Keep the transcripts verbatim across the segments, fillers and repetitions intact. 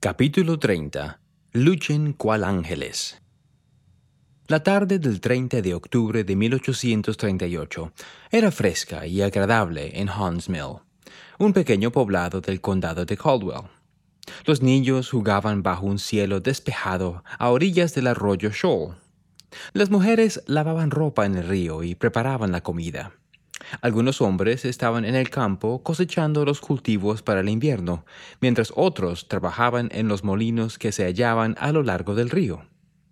Capítulo treinta. Luchen cual ángeles. La tarde del treinta de octubre de mil ochocientos treinta y ocho era fresca y agradable en Haun's Mill, un pequeño poblado del condado de Caldwell. Los niños jugaban bajo un cielo despejado a orillas del arroyo Shoal. Las mujeres lavaban ropa en el río y preparaban la comida. Algunos hombres estaban en el campo cosechando los cultivos para el invierno, mientras otros trabajaban en los molinos que se hallaban a lo largo del río.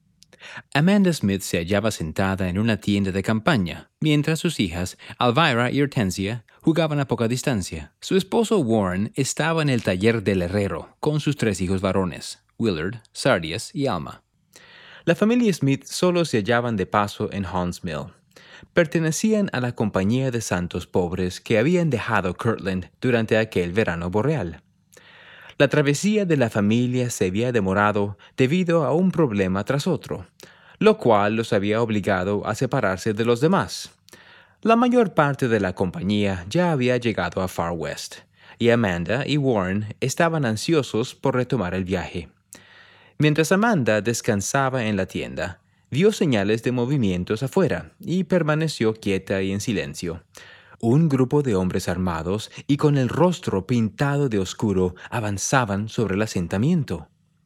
Amanda Smith se hallaba sentada en una tienda de campaña, mientras sus hijas, Elvira y Hortensia, jugaban a poca distancia. Su esposo Warren estaba en el taller del herrero, con sus tres hijos varones, Willard, Sardius y Alma. La familia Smith solo se hallaban de paso en Haun's Mill. Pertenecían a la compañía de santos pobres que habían dejado Kirtland durante aquel verano boreal. La travesía de la familia se había demorado debido a un problema tras otro, lo cual los había obligado a separarse de los demás. La mayor parte de la compañía ya había llegado a Far West, y Amanda y Warren estaban ansiosos por retomar el viaje. Mientras Amanda descansaba en la tienda, vio señales de movimientos afuera y permaneció quieta y en silencio. Un grupo de hombres armados y con el rostro pintado de oscuro avanzaban sobre el asentamiento.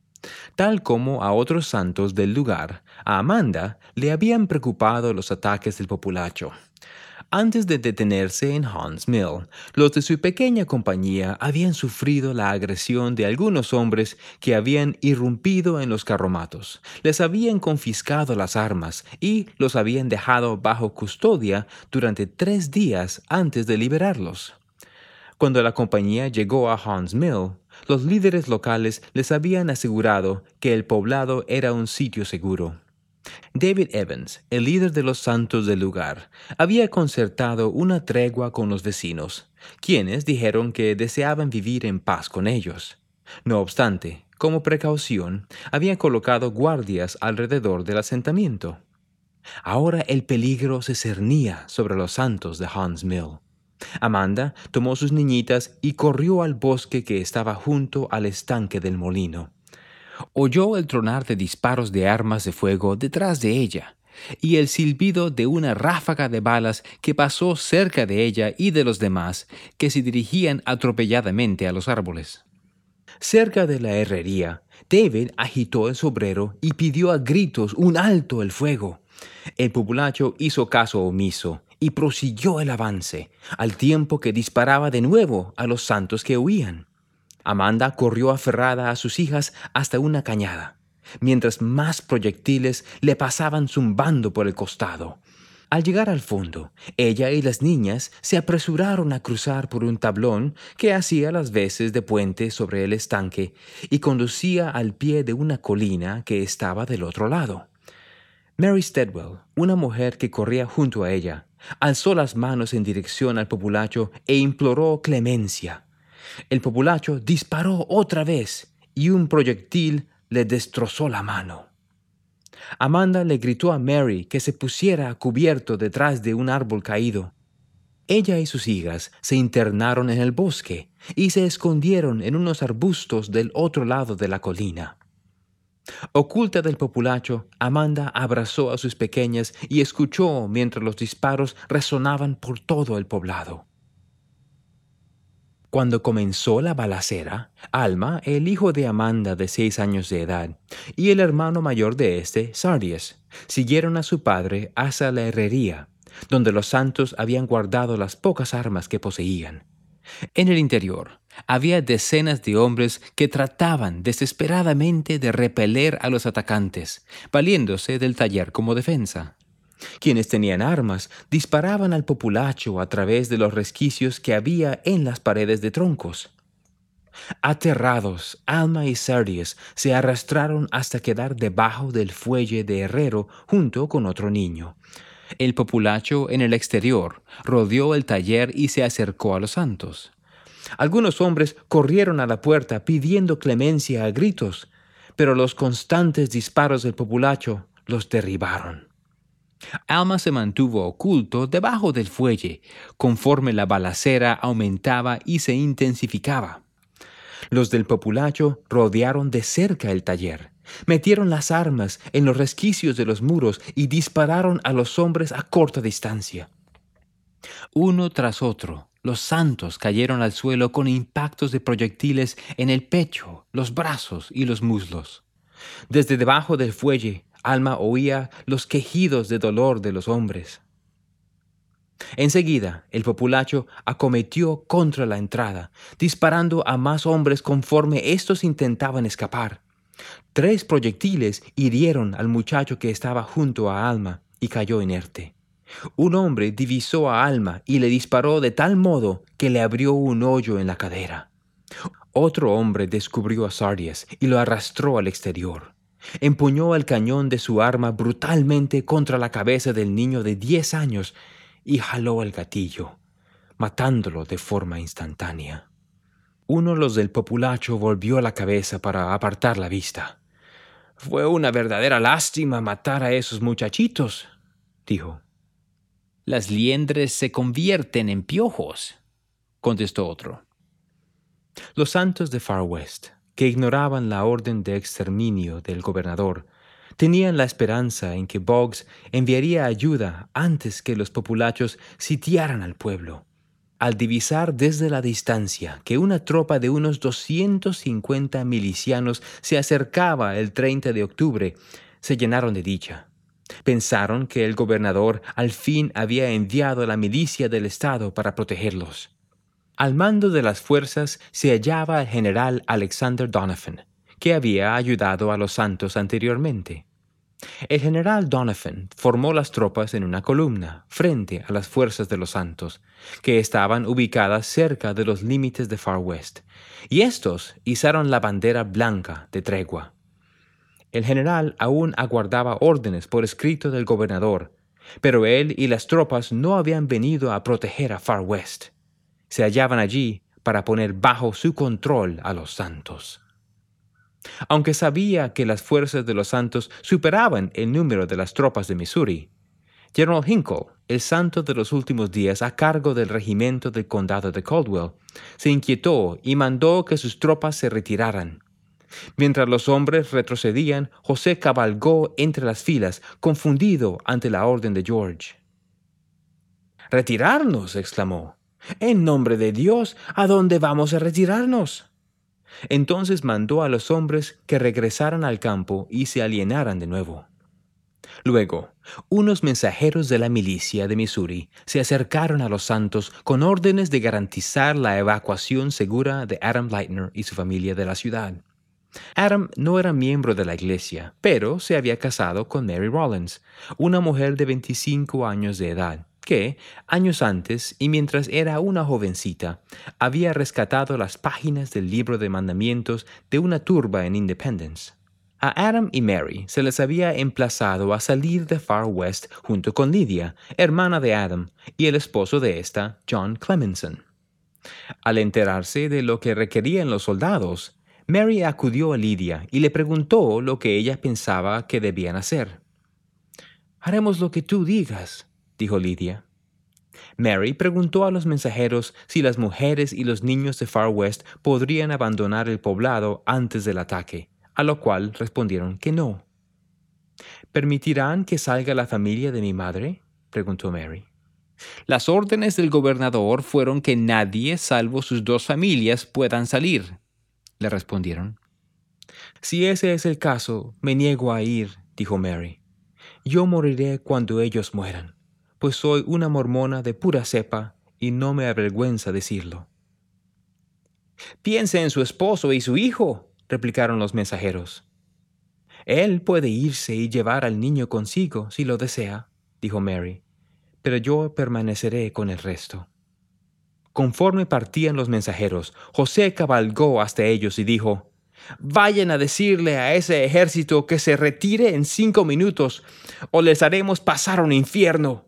Tal como a otros santos del lugar, a Amanda le habían preocupado los ataques del populacho. Antes de detenerse en Haun's Mill, los de su pequeña compañía habían sufrido la agresión de algunos hombres que habían irrumpido en los carromatos, les habían confiscado las armas y los habían dejado bajo custodia durante tres días antes de liberarlos. Cuando la compañía llegó a Haun's Mill, los líderes locales les habían asegurado que el poblado era un sitio seguro. David Evans, el líder de los santos del lugar, había concertado una tregua con los vecinos, quienes dijeron que deseaban vivir en paz con ellos. No obstante, como precaución, habían colocado guardias alrededor del asentamiento. Ahora el peligro se cernía sobre los santos de Haun's Mill. Amanda tomó sus niñitas y corrió al bosque que estaba junto al estanque del molino. Oyó el tronar de disparos de armas de fuego detrás de ella y el silbido de una ráfaga de balas que pasó cerca de ella y de los demás que se dirigían atropelladamente a los árboles. Cerca de la herrería, David agitó el sombrero y pidió a gritos un alto el fuego. El populacho hizo caso omiso y prosiguió el avance, al tiempo que disparaba de nuevo a los santos que huían. Amanda corrió aferrada a sus hijas hasta una cañada, mientras más proyectiles le pasaban zumbando por el costado. Al llegar al fondo, ella y las niñas se apresuraron a cruzar por un tablón que hacía las veces de puente sobre el estanque y conducía al pie de una colina que estaba del otro lado. Mary Stedwell, una mujer que corría junto a ella, alzó las manos en dirección al populacho e imploró clemencia. El populacho disparó otra vez y un proyectil le destrozó la mano. Amanda le gritó a Mary que se pusiera a cubierto detrás de un árbol caído. Ella y sus hijas se internaron en el bosque y se escondieron en unos arbustos del otro lado de la colina. Oculta del populacho, Amanda abrazó a sus pequeñas y escuchó mientras los disparos resonaban por todo el poblado. Cuando comenzó la balacera, Alma, el hijo de Amanda de seis años de edad, y el hermano mayor de éste, Sardius, siguieron a su padre hasta la herrería, donde los santos habían guardado las pocas armas que poseían. En el interior, había decenas de hombres que trataban desesperadamente de repeler a los atacantes, valiéndose del taller como defensa. Quienes tenían armas disparaban al populacho a través de los resquicios que había en las paredes de troncos. Aterrados, Alma y Sardius se arrastraron hasta quedar debajo del fuelle de herrero junto con otro niño. El populacho en el exterior rodeó el taller y se acercó a los santos. Algunos hombres corrieron a la puerta pidiendo clemencia a gritos, pero los constantes disparos del populacho los derribaron. Alma se mantuvo oculto debajo del fuelle, conforme la balacera aumentaba y se intensificaba. Los del populacho rodearon de cerca el taller, metieron las armas en los resquicios de los muros y dispararon a los hombres a corta distancia. Uno tras otro, los santos cayeron al suelo con impactos de proyectiles en el pecho, los brazos y los muslos. Desde debajo del fuelle, Alma oía los quejidos de dolor de los hombres. Enseguida, el populacho acometió contra la entrada, disparando a más hombres conforme éstos intentaban escapar. Tres proyectiles hirieron al muchacho que estaba junto a Alma y cayó inerte. Un hombre divisó a Alma y le disparó de tal modo que le abrió un hoyo en la cadera. Otro hombre descubrió a Sardius y lo arrastró al exterior. Empuñó el cañón de su arma brutalmente contra la cabeza del niño de diez años y jaló el gatillo, matándolo de forma instantánea. Uno de los del populacho volvió la cabeza para apartar la vista. «Fue una verdadera lástima matar a esos muchachitos», dijo. «Las liendres se convierten en piojos», contestó otro. Los santos de Far West, que ignoraban la orden de exterminio del gobernador, tenían la esperanza en que Boggs enviaría ayuda antes que los populachos sitiaran al pueblo. Al divisar desde la distancia que una tropa de unos doscientos cincuenta milicianos se acercaba el treinta de octubre, se llenaron de dicha. Pensaron que el gobernador al fin había enviado a la milicia del estado para protegerlos. Al mando de las fuerzas se hallaba el general Alexander Doniphan, que había ayudado a los santos anteriormente. El general Doniphan formó las tropas en una columna frente a las fuerzas de los santos, que estaban ubicadas cerca de los límites de Far West, y éstos izaron la bandera blanca de tregua. El general aún aguardaba órdenes por escrito del gobernador, pero él y las tropas no habían venido a proteger a Far West. Se hallaban allí para poner bajo su control a los santos. Aunque sabía que las fuerzas de los santos superaban el número de las tropas de Missouri, General Hinkle, el santo de los últimos días a cargo del regimiento del condado de Caldwell, se inquietó y mandó que sus tropas se retiraran. Mientras los hombres retrocedían, José cabalgó entre las filas, confundido ante la orden de George. «¡Retirarnos!», exclamó. «En nombre de Dios, ¿a dónde vamos a retirarnos?». Entonces mandó a los hombres que regresaran al campo y se alienaran de nuevo. Luego, unos mensajeros de la milicia de Missouri se acercaron a los santos con órdenes de garantizar la evacuación segura de Adam Lightner y su familia de la ciudad. Adam no era miembro de la iglesia, pero se había casado con Mary Rollins, una mujer de veinticinco años de edad, que, años antes y mientras era una jovencita, había rescatado las páginas del libro de mandamientos de una turba en Independence. A Adam y Mary se les había emplazado a salir de Far West junto con Lydia, hermana de Adam, y el esposo de ésta, John Clemenson. Al enterarse de lo que requerían los soldados, Mary acudió a Lydia y le preguntó lo que ella pensaba que debían hacer. «Haremos lo que tú digas», dijo Lydia. Mary preguntó a los mensajeros si las mujeres y los niños de Far West podrían abandonar el poblado antes del ataque, a lo cual respondieron que no. «¿Permitirán que salga la familia de mi madre?», preguntó Mary. «Las órdenes del gobernador fueron que nadie salvo sus dos familias puedan salir», le respondieron. «Si ese es el caso, me niego a ir», dijo Mary. «Yo moriré cuando ellos mueran, pues soy una mormona de pura cepa y no me avergüenza decirlo». «Piense en su esposo y su hijo», replicaron los mensajeros. «Él puede irse y llevar al niño consigo si lo desea», dijo Mary, «pero yo permaneceré con el resto». Conforme partían los mensajeros, José cabalgó hasta ellos y dijo: «Vayan a decirle a ese ejército que se retire en cinco minutos, o les haremos pasar un infierno».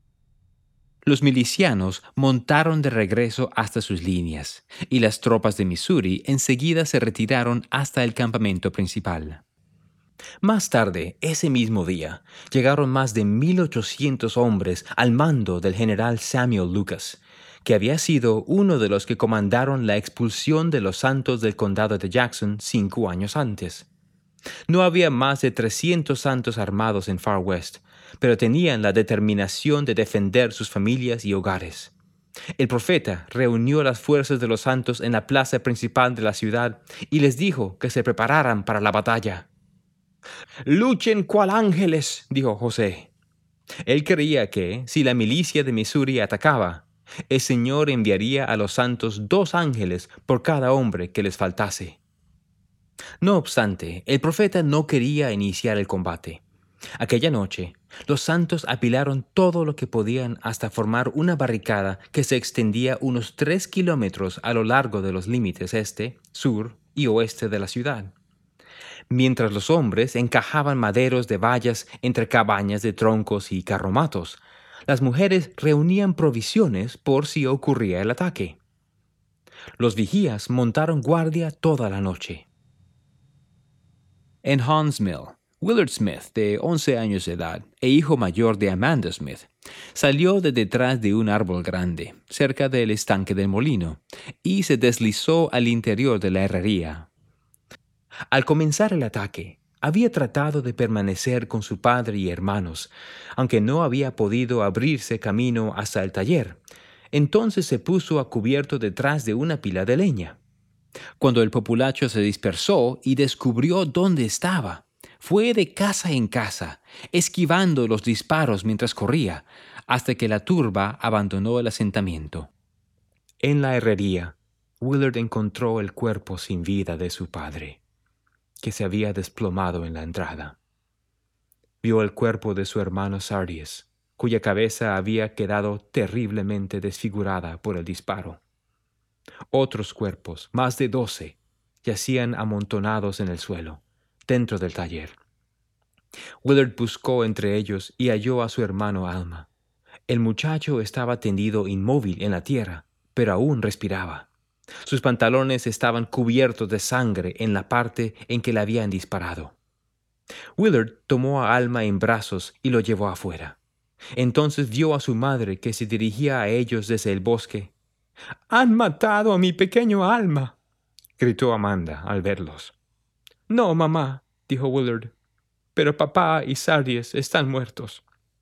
Los milicianos montaron de regreso hasta sus líneas, y las tropas de Missouri enseguida se retiraron hasta el campamento principal. Más tarde, ese mismo día, llegaron más de mil ochocientos hombres al mando del general Samuel Lucas, que había sido uno de los que comandaron la expulsión de los santos del condado de Jackson cinco años antes. No había más de trescientos santos armados en Far West, pero tenían la determinación de defender sus familias y hogares. El profeta reunió las fuerzas de los santos en la plaza principal de la ciudad y les dijo que se prepararan para la batalla. «Luchen cual ángeles», dijo José. Él creía que, si la milicia de Missouri atacaba, el Señor enviaría a los santos dos ángeles por cada hombre que les faltase. No obstante, el profeta no quería iniciar el combate. Aquella noche, los santos apilaron todo lo que podían hasta formar una barricada que se extendía unos tres kilómetros a lo largo de los límites este, sur y oeste de la ciudad. Mientras los hombres encajaban maderos de vallas entre cabañas de troncos y carromatos, las mujeres reunían provisiones por si ocurría el ataque. Los vigías montaron guardia toda la noche. En Haun's Mill, Willard Smith, de once años de edad e hijo mayor de Amanda Smith, salió de detrás de un árbol grande, cerca del estanque del molino, y se deslizó al interior de la herrería. Al comenzar el ataque, había tratado de permanecer con su padre y hermanos, aunque no había podido abrirse camino hasta el taller. Entonces se puso a cubierto detrás de una pila de leña. Cuando el populacho se dispersó y descubrió dónde estaba, fue de casa en casa, esquivando los disparos mientras corría, hasta que la turba abandonó el asentamiento. En la herrería, Willard encontró el cuerpo sin vida de su padre, que se había desplomado en la entrada. Vio el cuerpo de su hermano Sardius, cuya cabeza había quedado terriblemente desfigurada por el disparo. Otros cuerpos, más de doce, yacían amontonados en el suelo, dentro del taller. Willard buscó entre ellos y halló a su hermano Alma. El muchacho estaba tendido inmóvil en la tierra, pero aún respiraba. Sus pantalones estaban cubiertos de sangre en la parte en que le habían disparado. Willard tomó a Alma en brazos y lo llevó afuera. Entonces vio a su madre que se dirigía a ellos desde el bosque. «¡Han matado a mi pequeño Alma!», gritó Amanda al verlos. «No, mamá», dijo Willard, «pero papá y Sardius están muertos».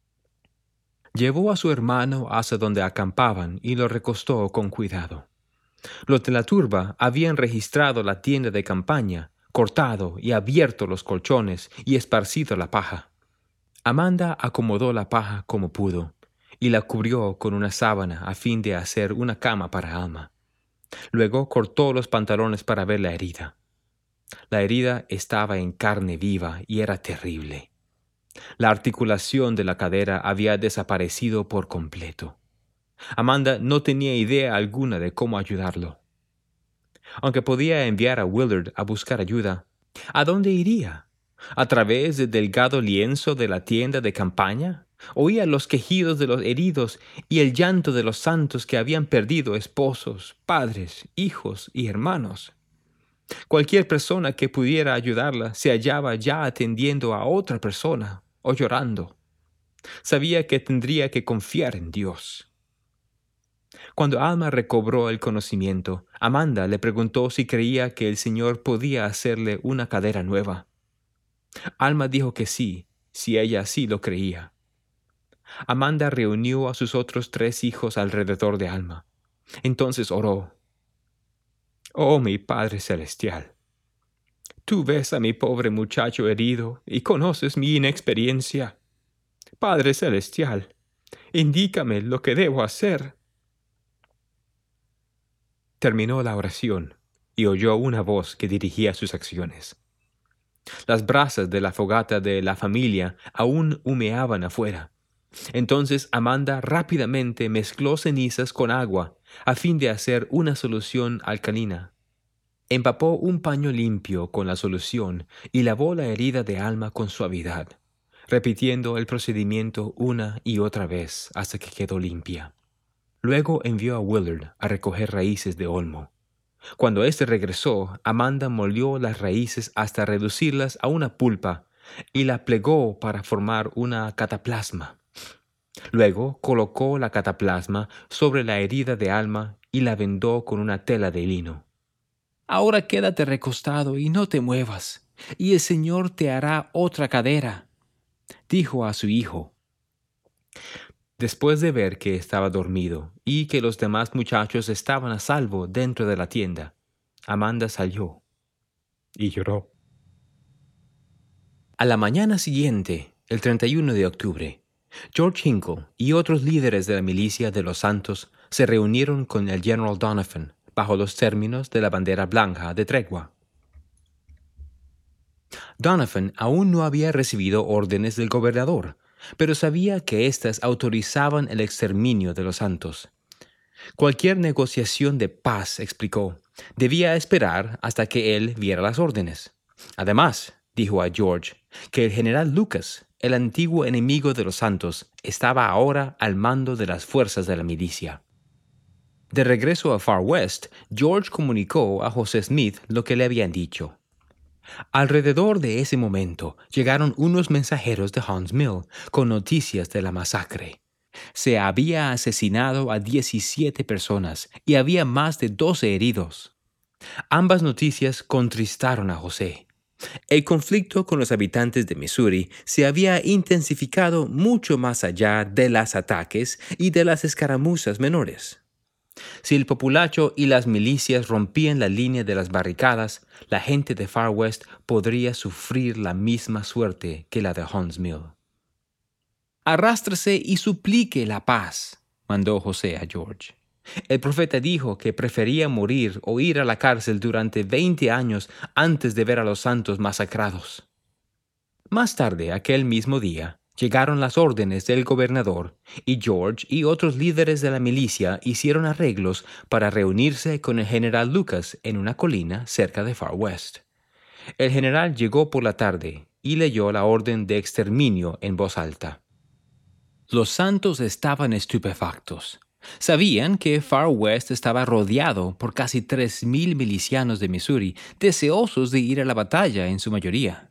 Llevó a su hermano hacia donde acampaban y lo recostó con cuidado. Los de la turba habían registrado la tienda de campaña, cortado y abierto los colchones y esparcido la paja. Amanda acomodó la paja como pudo y la cubrió con una sábana a fin de hacer una cama para Alma. Luego cortó los pantalones para ver la herida. La herida estaba en carne viva y era terrible. La articulación de la cadera había desaparecido por completo. Amanda no tenía idea alguna de cómo ayudarlo. Aunque podía enviar a Willard a buscar ayuda, ¿a dónde iría? ¿A través del delgado lienzo de la tienda de campaña? Oía los quejidos de los heridos y el llanto de los santos que habían perdido esposos, padres, hijos y hermanos. Cualquier persona que pudiera ayudarla se hallaba ya atendiendo a otra persona o llorando. Sabía que tendría que confiar en Dios. Cuando Alma recobró el conocimiento, Amanda le preguntó si creía que el Señor podía hacerle una cadera nueva. Alma dijo que sí, si ella así lo creía. Amanda reunió a sus otros tres hijos alrededor de Alma. Entonces oró. «Oh, mi Padre Celestial, tú ves a mi pobre muchacho herido y conoces mi inexperiencia. Padre Celestial, indícame lo que debo hacer». Terminó la oración y oyó una voz que dirigía sus acciones. Las brasas de la fogata de la familia aún humeaban afuera. Entonces Amanda rápidamente mezcló cenizas con agua a fin de hacer una solución alcalina. Empapó un paño limpio con la solución y lavó la herida de Alma con suavidad, repitiendo el procedimiento una y otra vez hasta que quedó limpia. Luego envió a Willard a recoger raíces de olmo. Cuando éste regresó, Amanda molió las raíces hasta reducirlas a una pulpa y la plegó para formar una cataplasma. Luego colocó la cataplasma sobre la herida de Alma y la vendó con una tela de lino. «Ahora quédate recostado y no te muevas, y el Señor te hará otra cadera», dijo a su hijo. Después de ver que estaba dormido y que los demás muchachos estaban a salvo dentro de la tienda, Amanda salió y lloró. A la mañana siguiente, el treinta y uno de octubre, George Hinkle y otros líderes de la milicia de los Santos se reunieron con el general Donovan bajo los términos de la bandera blanca de tregua. Donovan aún no había recibido órdenes del gobernador, pero sabía que éstas autorizaban el exterminio de los Santos. Cualquier negociación de paz, explicó, debía esperar hasta que él viera las órdenes. Además, dijo a George, que el general Lucas, el antiguo enemigo de los Santos, estaba ahora al mando de las fuerzas de la milicia. De regreso a Far West, George comunicó a José Smith lo que le habían dicho. Alrededor de ese momento llegaron unos mensajeros de Hunts Mill con noticias de la masacre. Se había asesinado a diecisiete personas y había más de doce heridos. Ambas noticias contristaron a José. El conflicto con los habitantes de Missouri se había intensificado mucho más allá de los ataques y de las escaramuzas menores. Si el populacho y las milicias rompían la línea de las barricadas, la gente de Far West podría sufrir la misma suerte que la de Hunts Mill. «Arrástrese y suplique la paz», mandó José a George. El profeta dijo que prefería morir o ir a la cárcel durante veinte años antes de ver a los santos masacrados. Más tarde, aquel mismo día, llegaron las órdenes del gobernador y George y otros líderes de la milicia hicieron arreglos para reunirse con el general Lucas en una colina cerca de Far West. El general llegó por la tarde y leyó la orden de exterminio en voz alta. Los santos estaban estupefactos. Sabían que Far West estaba rodeado por casi tres mil milicianos de Missouri, deseosos de ir a la batalla en su mayoría.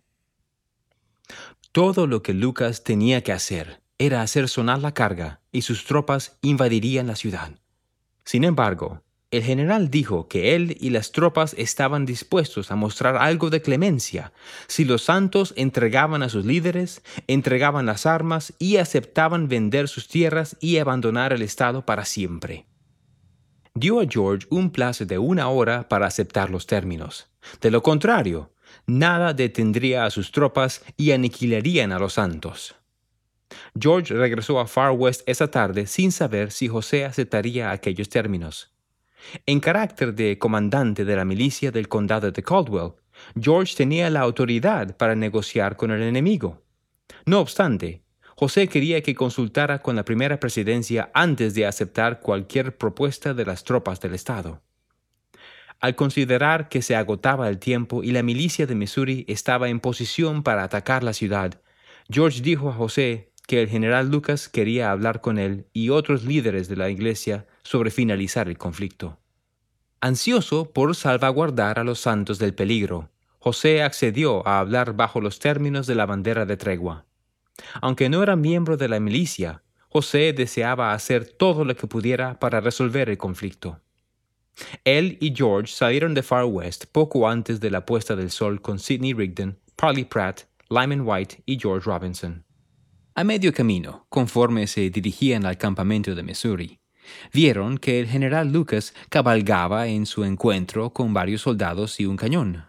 Todo lo que Lucas tenía que hacer era hacer sonar la carga y sus tropas invadirían la ciudad. Sin embargo, el general dijo que él y las tropas estaban dispuestos a mostrar algo de clemencia si los santos entregaban a sus líderes, entregaban las armas y aceptaban vender sus tierras y abandonar el estado para siempre. Dio a George un plazo de una hora para aceptar los términos. De lo contrario, nada detendría a sus tropas y aniquilarían a los santos. George regresó a Far West esa tarde sin saber si José aceptaría aquellos términos. En carácter de comandante de la milicia del condado de Caldwell, George tenía la autoridad para negociar con el enemigo. No obstante, José quería que consultara con la primera presidencia antes de aceptar cualquier propuesta de las tropas del estado. Al considerar que se agotaba el tiempo y la milicia de Missouri estaba en posición para atacar la ciudad, George dijo a José que el general Lucas quería hablar con él y otros líderes de la iglesia sobre finalizar el conflicto. Ansioso por salvaguardar a los santos del peligro, José accedió a hablar bajo los términos de la bandera de tregua. Aunque no era miembro de la milicia, José deseaba hacer todo lo que pudiera para resolver el conflicto. Él y George salieron de Far West poco antes de la puesta del sol con Sidney Rigdon, Parley Pratt, Lyman White y George Robinson. A medio camino, conforme se dirigían al campamento de Missouri, vieron que el general Lucas cabalgaba en su encuentro con varios soldados y un cañón.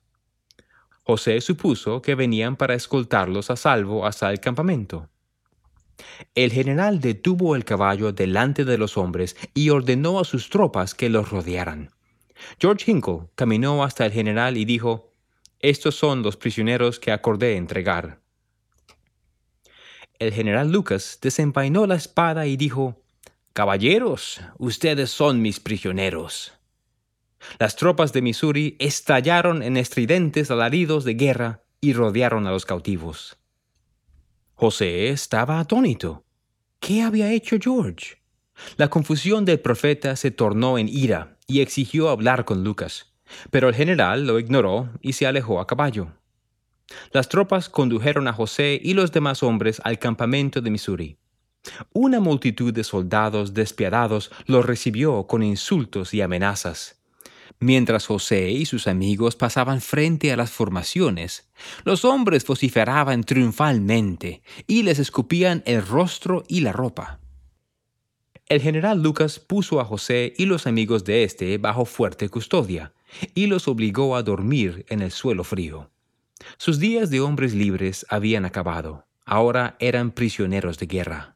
José supuso que venían para escoltarlos a salvo hasta el campamento. El general detuvo el caballo delante de los hombres y ordenó a sus tropas que los rodearan. George Hinkle caminó hasta el general y dijo: «Estos son los prisioneros que acordé entregar». El general Lucas desenvainó la espada y dijo: «Caballeros, ustedes son mis prisioneros». Las tropas de Missouri estallaron en estridentes alaridos de guerra y rodearon a los cautivos. José estaba atónito. ¿Qué había hecho George? La confusión del profeta se tornó en ira y exigió hablar con Lucas, pero el general lo ignoró y se alejó a caballo. Las tropas condujeron a José y los demás hombres al campamento de Missouri. Una multitud de soldados despiadados lo recibió con insultos y amenazas. Mientras José y sus amigos pasaban frente a las formaciones, los hombres vociferaban triunfalmente y les escupían el rostro y la ropa. El general Lucas puso a José y los amigos de éste bajo fuerte custodia y los obligó a dormir en el suelo frío. Sus días de hombres libres habían acabado. Ahora eran prisioneros de guerra.